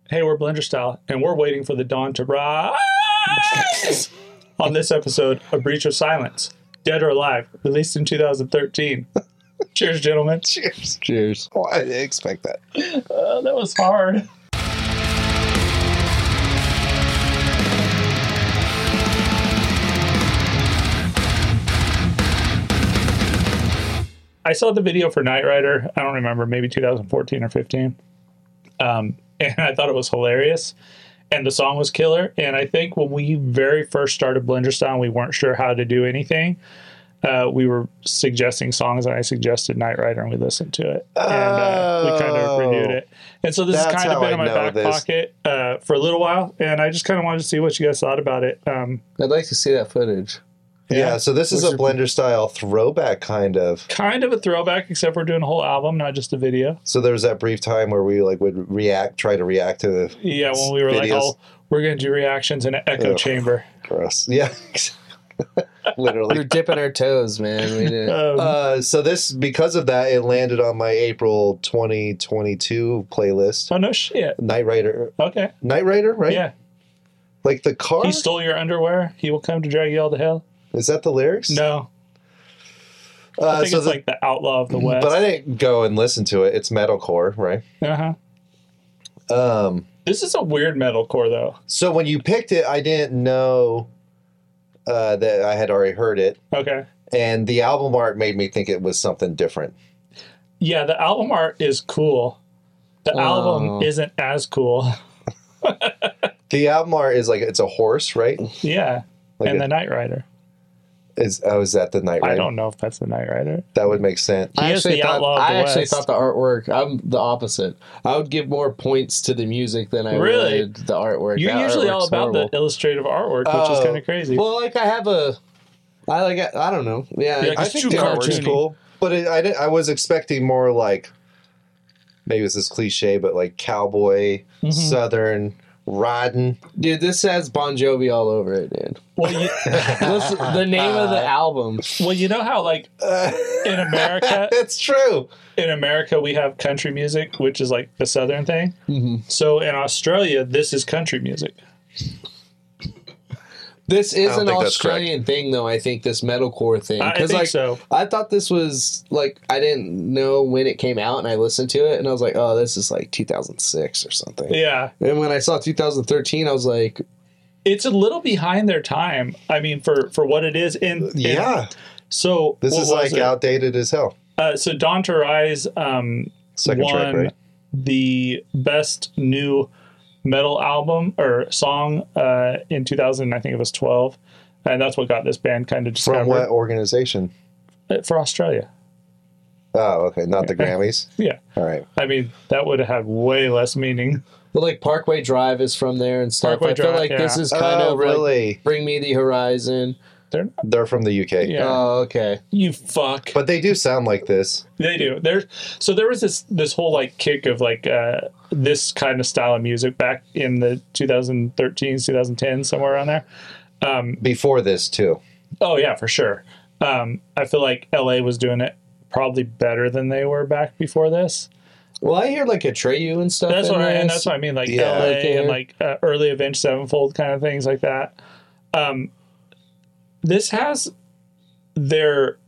Hey, we're Blender Style, and we're waiting for the dawn to rise. On this episode of Breach of Silence, Dead or Alive, released in 2013. Cheers, gentlemen. Cheers. Cheers. Oh, I didn't expect that. That was hard. I saw the video for Knight Rider. I don't remember, maybe 2014 or 15. And I thought it was hilarious. And the song was killer. And I think when we very first started Blender Style, we weren't sure how to do anything. We were suggesting songs, and I suggested Knight Rider, and we listened to it. And we kind of renewed it. And so this has kind of been in my back pocket for a little while. And I just kind of wanted to see what you guys thought about it. I'd like to see that footage. Yeah, so this is a Blender Style throwback, kind of. Kind of a throwback, except we're doing a whole album, not just a video. So there was that brief time where we would try to react to the when we were videos. like, oh, we're going to do reactions in an echo chamber. Gross. Yeah, literally. We're dipping our toes, man. We did. So this, because of that, it landed on my April 2022 playlist. Oh, no shit. Knight Rider. Okay. Knight Rider, right? Yeah. Like the car? He stole your underwear. He will come to drag you all to hell. Is that the lyrics? No. I think it's like the Outlaw of the West. But I didn't go and listen to it. It's metalcore, right? Uh-huh. This is a weird metalcore, though. So when you picked it, I didn't know that I had already heard it. Okay. And the album art made me think it was something different. Yeah, the album art is cool. The album isn't as cool. The album art is like, it's a horse, right? Yeah. Like and the Knight Rider. Is that the Knight Rider? I don't know if that's the Knight Rider. That would make sense. I actually thought the artwork, I'm the opposite. I would give more points to the music than I would the artwork. You're usually all about the illustrative artwork, which is kind of crazy. Well, like I don't know. Yeah, I think the artwork's cool. But I was expecting more like, maybe this is cliche, but like cowboy, southern, riding. Dude, this has Bon Jovi all over it, dude. Well, listen, the name of the album. Well, you know how, like, in America... It's true. In America, we have country music, which is, like, the southern thing. Mm-hmm. So, in Australia, this is country music. This is an Australian thing, though, I think, this metalcore thing. I think so. I thought this was, like, I didn't know when it came out, and I listened to it, and I was like, oh, this is, like, 2006 or something. Yeah. And when I saw 2013, I was like... It's a little behind their time, I mean, for what it is. So... This is, like, outdated as hell. So, Dawn to Rise Second won track, right? the best new... metal album or song in 2000, I think it was 12, and that's what got this band kind of discovered. From what organization? For Australia. Oh, okay, not the Grammys. Yeah. All right. I mean, that would have had way less meaning. Well, like Parkway Drive is from there and stuff. I feel like this is kind of really like Bring Me the Horizon. They're from the UK. Yeah. Oh, okay. You fuck. But they do sound like this. They do. So there was this whole like kick of like this kind of style of music back in the 2013s, 2010s, somewhere around there. Before this too. Oh yeah, for sure. I feel like LA was doing it probably better than they were back before this. Well, I hear like Atreyu and stuff. That's what I mean. Like LA and like early Avenged Sevenfold kind of things like that. This has their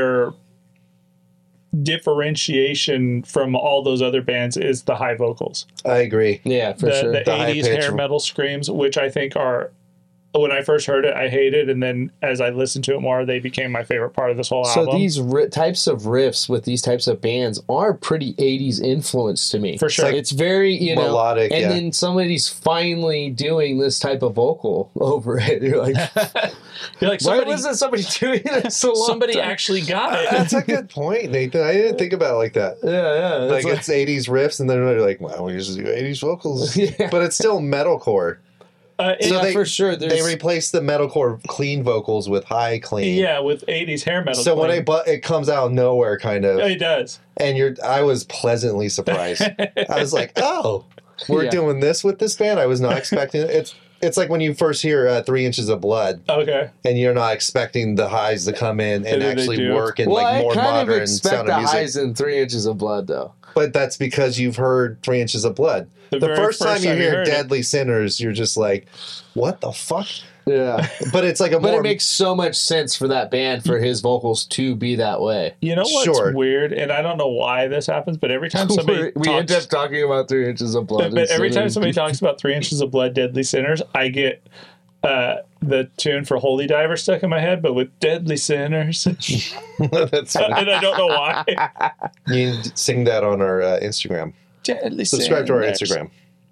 differentiation from all those other bands is the high vocals. I agree. Yeah, for sure. The 80s hair metal screams, which I think are, when I first heard it, I hated, and then as I listened to it more, they became my favorite part of this whole album. So these types of riffs with these types of bands are pretty 80s influence to me. For sure. It's very, melodic, and then somebody's finally doing this type of vocal over it. You're like, why wasn't somebody doing this so long? Somebody actually got it. That's a good point, Nathan. I didn't think about it like that. Yeah. Like it's 80s riffs, and then they're like, wow, we just do 80s vocals. Yeah. But it's still metalcore. For sure. They replaced the metalcore clean vocals with high clean. Yeah, with 80s hair metal. So when it comes out of nowhere, kind of. It does. And I was pleasantly surprised. I was like, oh, we're doing this with this band? I was not expecting it. It's like when you first hear 3 Inches of Blood. Okay. And you're not expecting the highs to come in and actually work in more I kind modern of expect sound of the music. highs in 3 Inches of Blood, though. But that's because you've heard 3 Inches of Blood. The first time you hear Deadly Sinners, you're just like, what the fuck? Yeah. But it's like But it makes so much sense for that band, for his vocals to be that way. You know what's weird, and I don't know why this happens, but every time somebody we end up talking about 3 Inches of Blood. But every time somebody talks about 3 Inches of Blood, Deadly Sinners, I get the tune for Holy Diver stuck in my head, but with Deadly Sinners. That's funny. And I don't know why. You can sing that on our Instagram. Deadly Subscribe to our Instagram.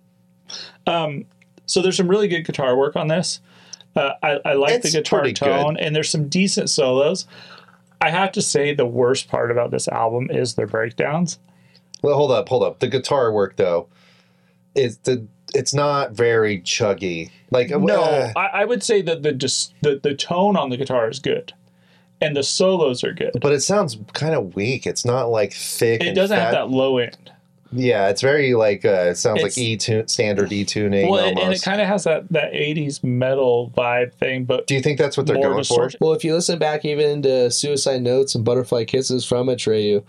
So there's some really good guitar work on this. I like the guitar tone, and there's some decent solos. I have to say the worst part about this album is their breakdowns. Well, hold up. The guitar work, though, it's not very chuggy. Like I would say that the tone on the guitar is good, and the solos are good. But it sounds kind of weak. It's not like thick. It doesn't have that low end. Yeah, it's very like it sounds like standard E tuning. Well, almost. And it kind of has that 80s metal vibe thing. But do you think that's what they're going for? Well, if you listen back even to Suicide Notes and Butterfly Kisses from Atreyu,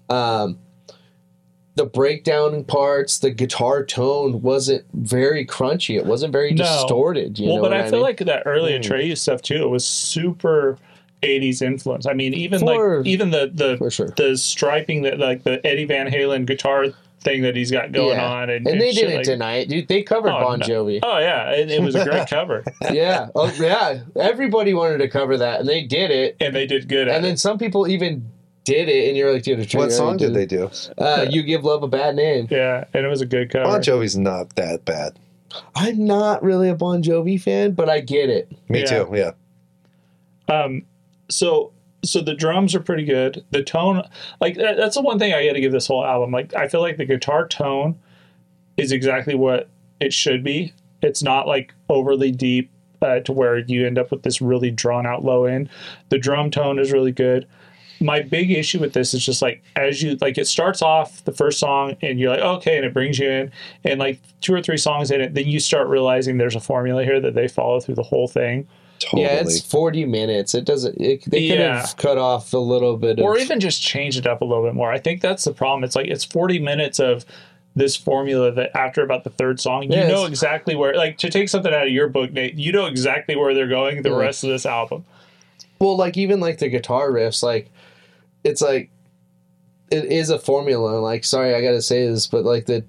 the breakdown parts, the guitar tone wasn't very crunchy. It wasn't very distorted. But I feel like that early Atreyu stuff too. It was super 80s influence. I mean, even the striping that like the Eddie Van Halen guitar thing that he's got going on, and they didn't deny it, dude. They covered Bon Jovi. Oh yeah, it was a great cover. Yeah, everybody wanted to cover that, and they did it, and they did good. And then some people even did it, and you're like, dude, what song did they do? You Give Love a Bad Name. Yeah, and it was a good cover. Bon Jovi's not that bad. I'm not really a Bon Jovi fan, but I get it. Me too. Yeah. So the drums are pretty good. The tone, like that's the one thing I got to give this whole album. Like I feel like the guitar tone is exactly what it should be. It's not like overly deep to where you end up with this really drawn out low end. The drum tone is really good. My big issue with this is just like as you like it starts off the first song and you're like okay, and it brings you in, and like 2 or 3 songs in it, then you start realizing there's a formula here that they follow through the whole thing. Totally. Yeah, it's 40 minutes. It doesn't. They could have cut off a little bit, or even just change it up a little bit more. I think that's the problem. It's like it's 40 minutes of this formula that after about the third song, you know exactly where. Like to take something out of your book, Nate, you know exactly where they're going the rest of this album. Well, like even like the guitar riffs, like it's like it is a formula. Like, sorry, I gotta say this, but like the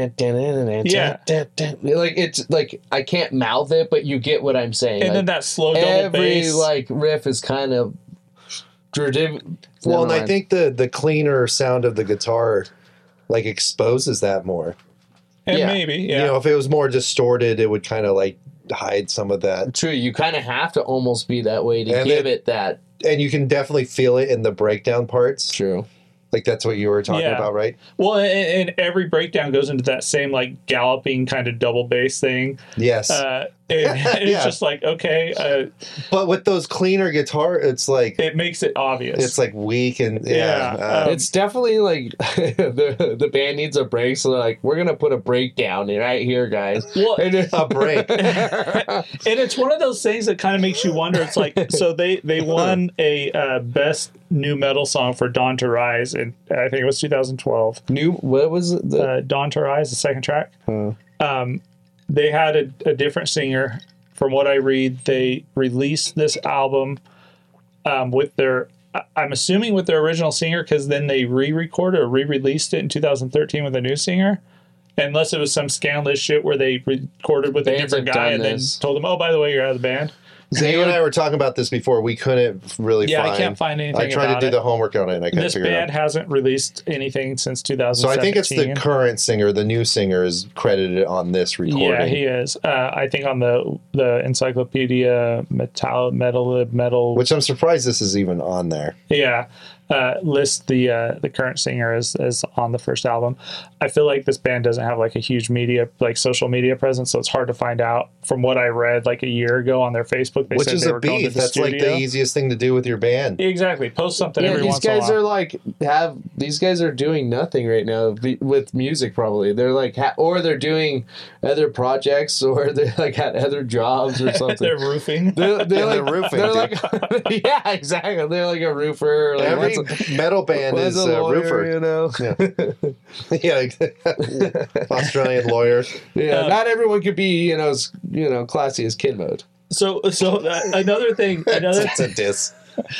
like it's like I can't mouth it, but you get what I'm saying. And like, then that slow double bass, like riff is kind of. Well, and I think the cleaner sound of the guitar, like exposes that more. And maybe, you know, if it was more distorted, it would kind of like hide some of that. True, you kind of have to almost be that way to give it that. And you can definitely feel it in the breakdown parts. True. Like that's what you were talking about, right? Well, and every breakdown goes into that same like galloping kind of double bass thing. Yes. It's just like, okay. But with those cleaner guitar, it's like... It makes it obvious. It's like weak and... it's definitely like the band needs a break, so they're like, we're going to put a breakdown right here, guys. Well, a break. And it's one of those things that kind of makes you wonder. It's like, so they won a best new metal song for Dawn to Rise, and I think it was 2012. What was it? Dawn to Rise, the second track. They had a different singer. From what I read, they released this album with their, I'm assuming with their original singer, because then they re-recorded or re-released it in 2013 with a new singer. Unless it was some scandalous shit where they recorded with a different guy and then told them, oh, by the way, you're out of the band. You and I were talking about this before. We couldn't really find... I can't find anything. I tried to do the homework on it, and I couldn't figure it out. This band hasn't released anything since 2017. So I think it's the current singer, the new singer, is credited on this recording. Yeah, he is. I think on the Encyclopedia Metal... Which I'm surprised this is even on there. Yeah. List the current singer as on the first album. I feel like this band doesn't have like a huge social media presence, so it's hard to find out. From what I read like a year ago on their Facebook, they said they were going to the studio. That's like the easiest thing to do with your band. Exactly. Post something every once in a while. These guys are doing nothing right now with music. Probably they're like, or they're doing other projects, or they're like at other jobs or something. They're roofing. They're like roofing. They're like, yeah, exactly. They're like a roofer. Like, metal band was is a lawyer, roofer. you know. Yeah, Australian lawyer. Yeah, not everyone could be, classy as Kid Mode. So another thing, That's a diss.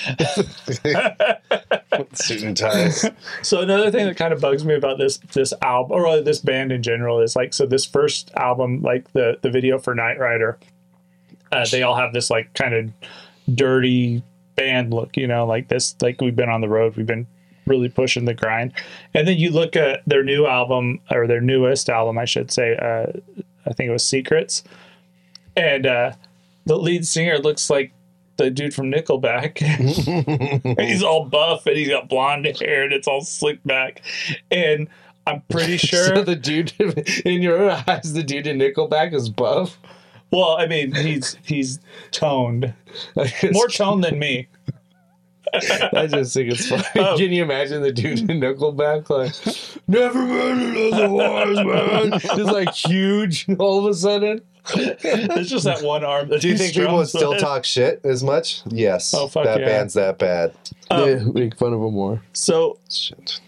Suit and ties. So another thing that kind of bugs me about this album, or really this band in general, is like, so this first album, like the video for Knight Rider, they all have this like kind of dirty band look, like this, like we've been on the road, we've been really pushing the grind. And then you look at their new album, or their newest album, I should say, I think it was Secrets, and the lead singer looks like the dude from Nickelback. He's all buff and he's got blonde hair and it's all slicked back. And I'm pretty sure So the dude in your eyes, the dude in Nickelback is buff. Well, I mean, he's toned. More toned than me. I just think it's funny. Oh. Can you imagine the dude in Nickelback like, never been it otherwise, man? Just like huge all of a sudden. There's just that one arm. Do you think people would still talk shit as much? Yes. Oh, fuck that yeah. band's that bad. Yeah, make fun of him more. So, Shit.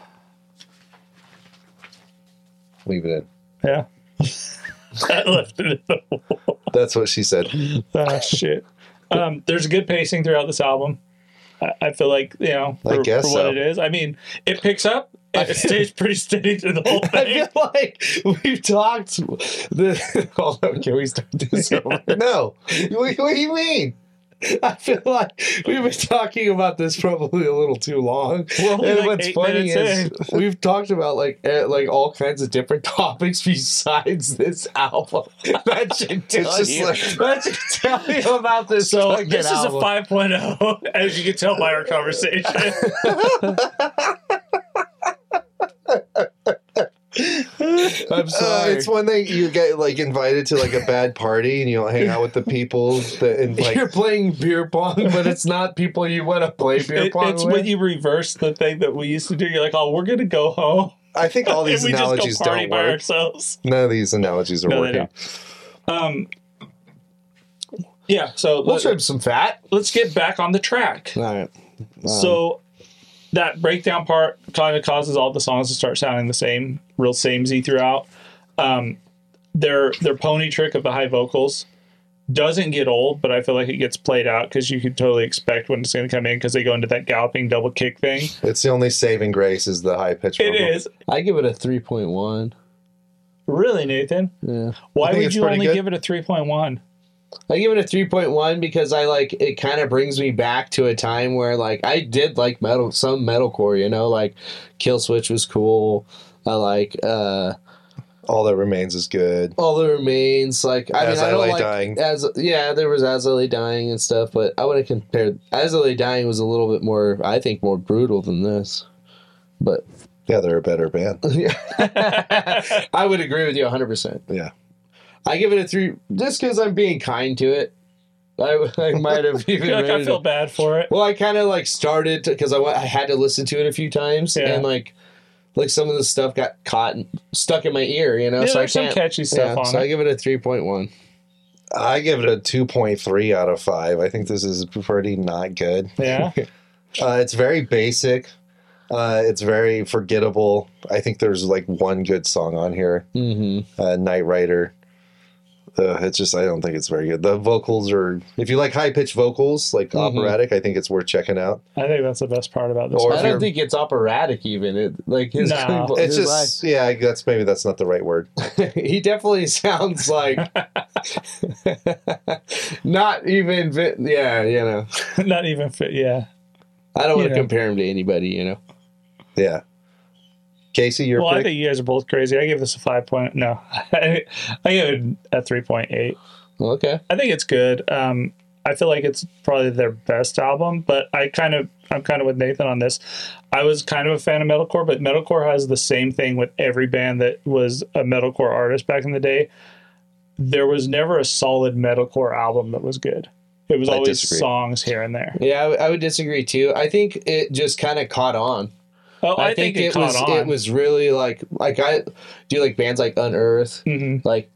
Leave it in. yeah. I left it in the wall. That's what she said. Ah, shit. There's good pacing throughout this album. I feel like, I for guess what so. it is. I mean, it picks up. It stays pretty steady through the whole I thing. feel like we've talked. Hold on, can we start this over? No. What do you mean? I feel like we've been talking about this probably a little too long. We're only And like what's 8 funny minutes is we've talked about like all kinds of different topics besides this album. That should tell just you. like- That should tell you about this. So fucking this is a album. 5.0, as you can tell by our conversation. I'm sorry. It's when you get like invited to like a bad party and you don't hang out with the people that and like You're playing beer pong, but it's not people you want to play beer pong It's with. when you reverse the thing that we used to do. You're like, oh, we're going to go home. I think all these and we analogies just go party don't by work. ourselves. None of these analogies are No, they working. don't. Yeah, so We'll trim some fat. let's get back on the track. All right. So that breakdown part kind of causes all the songs to start sounding the same, real samey throughout. Their pony trick of the high vocals doesn't get old, but I feel like it gets played out because you could totally expect when it's going to come in because they go into that galloping double kick thing. It's the only saving grace is the high pitch. It is. I give it a 3.1. Really, Nathan? Yeah. Why think would it's you pretty only good. give it a 3.1? I give it a 3.1 because I like it kind of brings me back to a time where like I did like some metalcore, like Kill Switch was cool. I like All That Remains is good. All That Remains. Like I As mean, I I don't Lay like Dying. there was As I Lay Dying and stuff, but I would have compared As I Lay Dying was a little bit more, I think, more brutal than this. But Yeah, they're a better band. I would agree with you 100%. Yeah. I give it a 3 just because I'm being kind to it. I might have I even feel like I rated feel it. bad for it. Well, I kind of like started because I had to listen to it a few times, Yeah. and like some of the stuff got caught and stuck in my ear, Yeah, so I there's some can't. catchy stuff on so it. I give it a 3.1. I give it a 2.3 out of 5. I think this is pretty not good. Yeah. It's very basic. It's very forgettable. I think there's like one good song on here. Mm-hmm. Knight Rider. It's just, I don't think it's very good. The vocals are, if you like high pitched vocals, like operatic, I think it's worth checking out. I think that's the best part about this. Or I if don't you're- think it's operatic even. It like his. No. It's his just, maybe that's not the right word. he definitely sounds like not even. Not even fit. Yeah. I don't want Yeah. to compare him to anybody. Yeah. Casey, your Well, I pick? think you guys are both crazy. I give this a 5 point. No, I give it a 3.8. Okay. I think it's good. I feel like it's probably their best album, but I'm kind of with Nathan on this. I was kind of a fan of metalcore, but metalcore has the same thing with every band that was a metalcore artist back in the day. There was never a solid metalcore album that was good. It was I always disagree. songs here and there. Yeah, I would disagree too. I think it just kind of caught on. Oh, I think it caught on. It was really like I do like bands like Unearth, Mhm. like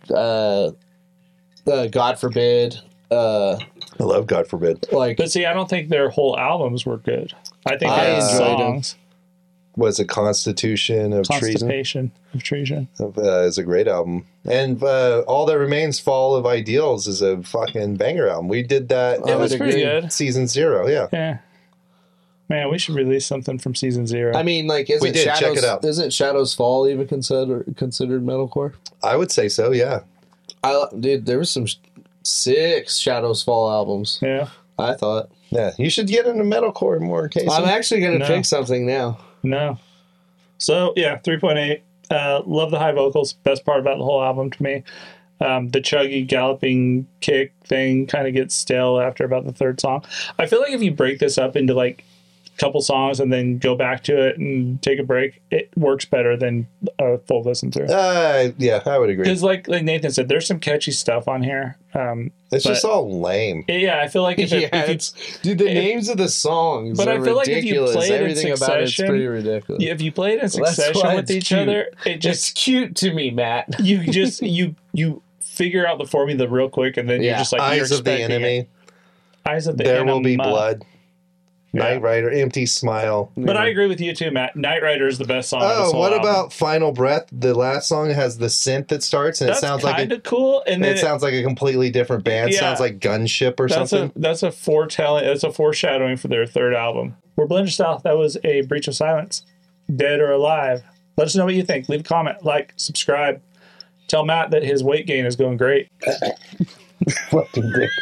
God Forbid, I love God Forbid. like But see, I don't think their whole albums were good. I think I that's enjoyed 'em. songs. Was it Constitution of Treason? Constipation of Treason. Is a great album. And All That Remains, Fall of Ideals is a fucking banger album. We did that It was pretty agree. good. season 0, yeah. Yeah. Man, we should release something from season 0. I mean, like, We isn't did, check Shadows, it out. isn't Shadows Fall even considered metalcore? I would say so, yeah. Dude, there was some sick Shadows Fall albums. yeah. I thought. Yeah, you should get into metalcore more, Casey. I'm actually going to No. pick something now. No. So, yeah, 3.8. Love the high vocals. Best part about the whole album to me. The chuggy, galloping kick thing kind of gets stale after about the third song. I feel like if you break this up into like a couple songs and then go back to it and take a break, it works better than a full listen through. Yeah, I would agree. Because, like Nathan said, there's some catchy stuff on here. It's just but- all lame. Yeah, I feel like if Yeah, if dude, the names of the songs But are I feel like if you ridiculous. play it in Everything about it's succession- pretty ridiculous. if you play it in Well, that's succession why with it's each cute. other, it just It's cute to me, Matt. you just you figure out the formula real quick, and then you're Yeah. just like you're Eyes of the expecting Enemy, it. Eyes of the There Will Be Enema. Blood, Yeah. Knight Rider, Empty Smile. But I agree with you too, Matt. Knight Rider is the best song. of this Oh, whole what album. about Final Breath? The last song has the synth that starts, and That's it sounds like kind of cool, and then it sounds like a completely different band. It Yeah. sounds like Gunship or something. that's a foretelling. That's a foreshadowing for their third album. We're Blender Style. That was a breach of silence. Dead or alive? Let us know what you think. Leave a comment, like, subscribe. Tell Matt that his weight gain is going great. Fucking dick.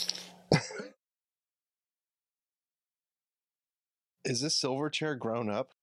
Is this Silverchair grown up?